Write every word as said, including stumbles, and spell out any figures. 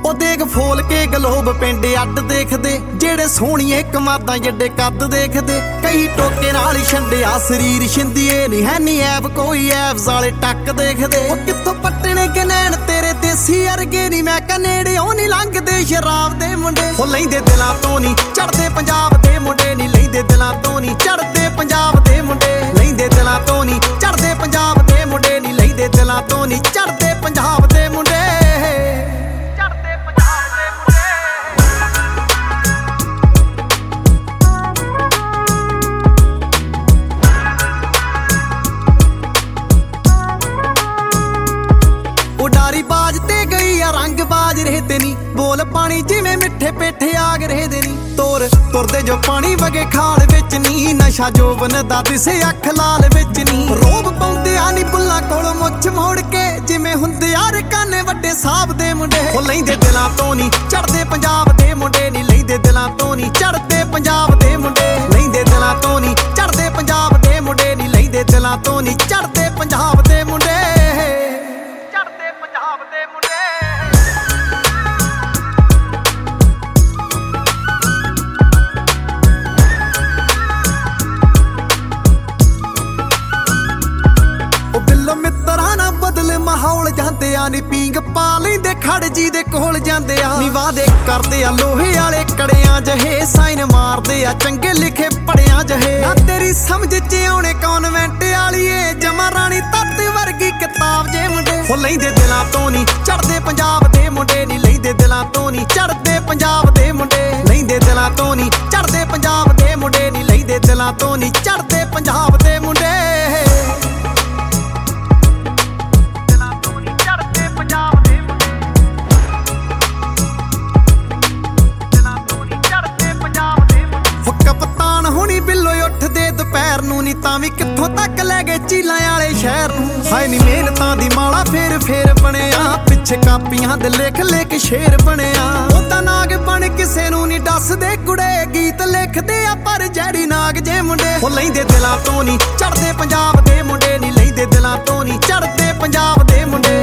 ਉਹ ਦੇਖ ਫੋਲ ਕੇ ਗਲੋਬ ਪਿੰਡ ਅੱਡ ਦੇਖਦੇ, ਜਿਹੜੇ ਸੋਹਣੀਏ ਕਮਾਦਾਂ ਜੱਡੇ ਕੱਦ ਦੇਖਦੇ। ਕਈ ਟੋਕੇ ਨਾਲ ਹੀ ਛੰਡਿਆ ਸਰੀਰ ਛਿੰਦੀਏ, ਨਹੀਂ ਹੈ ਨੀ ਐਬ ਕੋਈ ਐਬਸ ਵਾਲੇ ਟੱਕ ਦੇਖਦੇ। ਉਹ ਕਿੱਥੋਂ ਪੱਟਣੇ ਕਿ ਨੈਣ ਤੇਰੇ ਦੇਸੀ ਅਰਗੇ, ਨੀ ਮੈਂ ਕਹ ਨੇੜਿਓਂ ਨੀ ਲੰਘਦੇ ਸ਼ਰਾਬ ਦੇ ਮੁੰਡੇ। ਉਹ ਲੈਂਦੇ ਦਿਲਾਂ ਤੋਂ ਨੀ ਚੜਦੇ ਪੰਜਾਬ ਦੇ ਮੁੰਡੇ, ਨੀ ਲੈਂਦੇ ਦਿਲਾਂ ਤੋਂ ਨੀ ਚੜਦੇ ਪੰਜਾਬ ਦੇ ਮੁੰਡੇ। ਲੈਂਦੇ ਦਿਲਾਂ ਤੋਂ ਨੀ ਚੜਦੇ ਪੰਜਾਬ ਦੇ ਮੁੰਡੇ, ਨੀ ਲੈਂਦੇ ਦਿਲਾਂ ਤੋਂ ਨੀ ਚੜਦੇ ਪੰਜਾਬ ਦੇ ਮੁੰਡੇ। ਉਡਾਰੀ ਬਾਜ ਤੇ ਗਈ ਆ ਰੰਗ ਬਾਜ ਰਹਤੇ ਨੀ, ਬੋਲ ਪਾਣੀ ਜਿਵੇਂ ਮਿੱਠੇ ਪੇਠੇ ਆਗ ਰਹਦੇ ਨੀ। ਤੋਰ ਤੁਰਦੇ ਜੋ ਪਾਣੀ ਵਗੇ ਖਾਲ ਵਿੱਚ ਨੀ, ਨਸ਼ਾ ਜੋਬਨ ਦਾ ਦਿਸੇ ਅੱਖ ਲਾਲ ਵਿੱਚ ਨੀ। ਰੋਬ ਪਾਉਂਦੇ ਆ ਨੀ ਬੁੱਲਾਂ ਕੋਲ ਮੁੱਛ ਮੋੜ ਕੇ, ਜਿਵੇਂ ਹੁੰਦੇ ਆ ਰਕਾਨੇ ਵੱਡੇ ਸਾਹਬ ਦੇ ਮੁੰਡੇ। ਉਹ ਲੈਂਦੇ ਦਿਲਾਂ ਤੋਂ ਨੀ ਚੜਦੇ ਪੰਜਾਬ ਦੇ ਮੁੰਡੇ, ਨੀ ਲੈਂਦੇ ਦਿਲਾਂ ਤੋਂ ਨੀ ਚੜਦੇ ਪੰਜਾਬ ਦੇ ਮੁੰਡੇ। ਲੈਂਦੇ ਦਿਲਾਂ ਤੋਂ ਨੀ ਚੜਦੇ ਪੰਜਾਬ ਦੇ ਮੁੰਡੇ, ਨੀ ਲੈਂਦੇ ਦਿਲਾਂ ਤੋਂ ਨੀ ਚੜਦੇ ਪੰਜਾਬ ਦੇ ਮੁੰਡੇ। ਮਿੱਤਰਾਂ ਨਾ ਬਦਲ ਮਾਹੌਲ ਜਾਂਦੇ ਆ ਨੀ, ਪੀਂਗ ਪਾ ਲੈਂਦੇ ਖੜ ਜੀ ਦੇ ਕੋਲ ਜਾਂਦੇ ਆ ਨੀ। ਵਾਦੇ ਕਰਦੇ ਆ ਲੋਹੇ ਵਾਲੇ ਕੜਿਆਂ ਜਹੇ, ਸਾਈਨ ਮਾਰਦੇ ਆ ਚੰਗੇ ਲਿਖੇ ਪੜਿਆਂ ਜਹੇ। ਨਾ ਤੇਰੀ ਸਮਝ ਚ ਆਉਣੇ ਕੌਨਵੈਂਟ ਵਾਲੀਏ, ਜਮਾ ਰਾਣੀ ਤੱਤ ਵਰਗੀ ਕਿਤਾਬ ਜੇ ਮੁੰਡੇ। ਉਹ ਲੈਂਦੇ ਦਿਲਾਂ ਤੋਂ ਨੀ ਚੜਦੇ ਪੰਜਾਬ ਦੇ ਮੁੰਡੇ, ਨੀ ਲੈਂਦੇ ਦਿਲਾਂ ਤੋਂ ਨੀ ਚੜਦੇ ਪੰਜਾਬ ਦੇ ਮੁੰਡੇ। ਲੈਂਦੇ ਦਿਲਾਂ ਤੋਂ ਨੀ ਚੜਦੇ ਪੰਜਾਬ ਦੇ ਮੁੰਡੇ, ਨੀ ਲੈਂਦੇ ਦਿਲਾਂ ਤੋਂ ਨੀ ਚੜਦੇ ਪੰਜਾਬ ਦੇ ਮੁੰਡੇ। ਕਪਤਾਨ ਹੁਣੀ ਬਿੱਲੋ ਉੱਠਦੇ ਦੁਪਹਿਰ ਨੂੰ, ਨੀ ਤਾਂ ਵੀ ਕਿੱਥੋਂ ਤੱਕ ਲੈ ਗਏ ਚੀਲਾਂ ਵਾਲੇ ਸ਼ਹਿਰ ਨੂੰ। ਹਾਏ ਨੀ ਮਿਹਨਤਾਂ ਦੀ ਮਾਲਾ ਫੇਰ ਫੇਰ ਬਣਿਆ, ਪਿੱਛੇ ਕਾਪੀਆਂ ਦੇ ਲਿਖ ਲਿਖ ਸ਼ੇਰ ਬਣਿਆ। ਉਹਦਾ ਨਾਗ ਬਣ ਕਿਸੇ ਨੂੰ ਨੀ ਦੱਸਦੇ ਕੁੜੇ, ਗੀਤ ਲਿਖਦੇ ਆ ਪਰ ਜੈੜੀ ਨਾਗ ਜੇ ਮੁੰਡੇ। ਉਹ ਲੈਂਦੇ ਦਿਲਾਂ ਤੋਂ ਨੀ ਚੜਦੇ ਪੰਜਾਬ ਦੇ ਮੁੰਡੇ, ਨੀ ਲੈਂਦੇ ਦਿਲਾਂ ਤੋਂ ਨੀ ਚੜਦੇ ਪੰਜਾਬ ਦੇ ਮੁੰਡੇ।